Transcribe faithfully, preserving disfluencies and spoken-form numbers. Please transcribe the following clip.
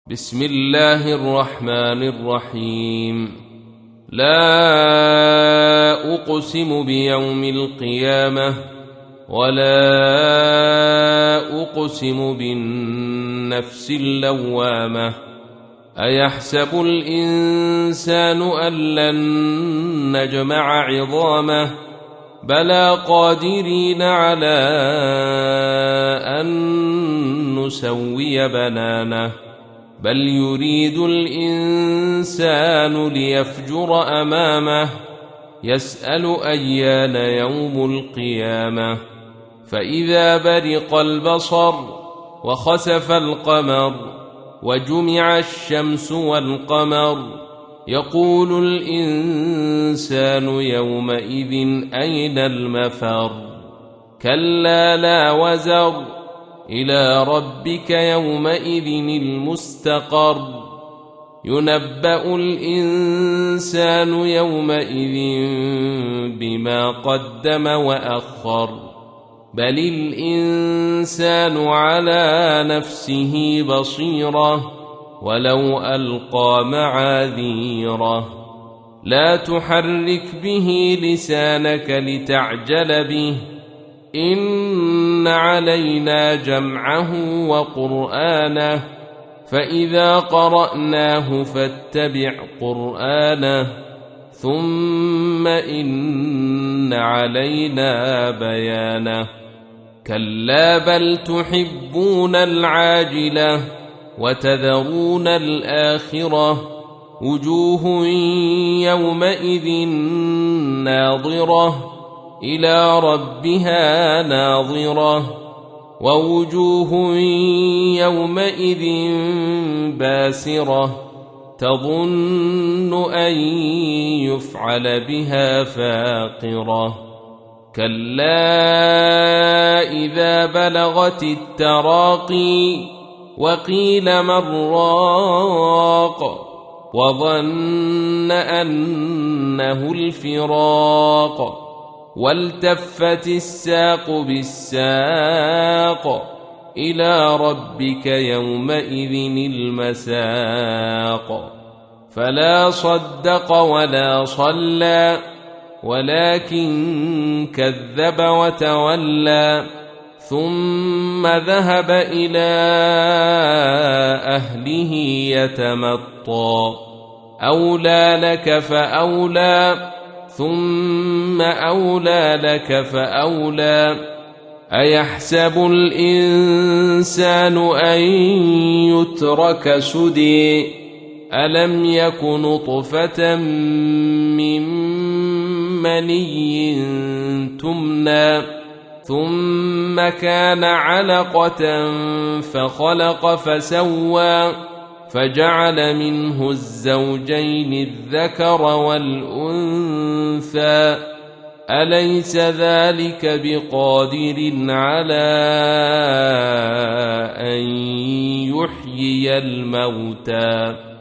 بسم الله الرحمن الرحيم. لا أقسم بيوم القيامة ولا أقسم بالنفس اللوامة. أيحسب الإنسان أن لن نجمع عظامه بلى قادرين على أن نسوي بنانه بل يريد الإنسان ليفجر أمامه يسأل أيان يوم القيامة. فإذا برق البصر وخسف القمر وجمع الشمس والقمر يقول الإنسان يومئذ أين المفر. كلا لا وزر إلى ربك يومئذ المستقر. ينبأ الإنسان يومئذ بما قدم وأخر بل الإنسان على نفسه بصيرة ولو ألقى معاذيره. لا تحرك به لسانك لتعجل به إن علينا جمعه وقرآنه فإذا قرأناه فاتبع قرآنه ثم إن علينا بيانه. كلا بل تحبون العاجلة وتذرون الآخرة وجوه يومئذ ناظرة إلى ربها ناظرة ووجوه يومئذ باسرة تظن أن يفعل بها فاقرة. كلا إذا بلغت التراقي وقيل من راق وظن أنه الفراق والتفت الساق بالساق إلى ربك يومئذ المساق. فلا صدق ولا صلى ولكن كذب وتولى ثم ذهب إلى أهله يتمطى. أولى لك فأولى ثم أولى لك فأولى. أيحسب الإنسان أن يترك سدى ألم يك نطفة من مني تمنى ثم كان علقة فخلق فسوى فجعل منه الزوجين الذكر والأنثى أليس ذلك بقادر على أن يحيي الموتى.